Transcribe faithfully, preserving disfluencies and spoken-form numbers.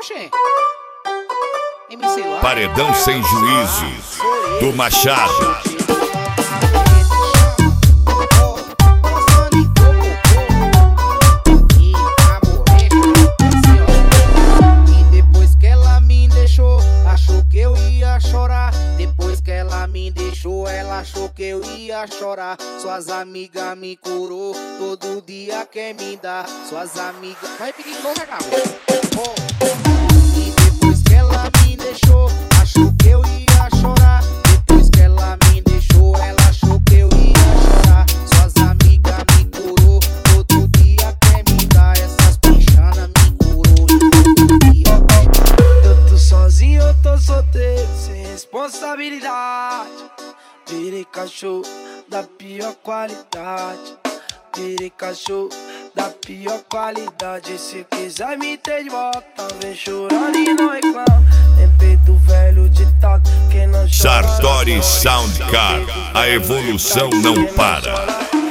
Oxê. M C Live. Paredão sem juízo do Machado. Depois que ela me deixou, ela achou que eu ia chorar. Suas amigas me curou, todo dia quer me dar. Suas amigas... Vai pedir novo, Renato. E depois que ela me deixou, achou que eu ia chorar. Depois que ela me deixou, ela achou que eu ia chorar. Suas amigas me curou, todo dia quer me dar. Essas pichanas me curou e todo dia quer. Eu tô sozinho, eu tô solteiro, sem responsabilidade. Virei cachorro da pior qualidade. Virei cachorro da pior qualidade. Se quiser me ter de volta, vem chorando e não reclama. Lembrei do velho ditado, quem não chora... Sartori Soundcar, a evolução não para.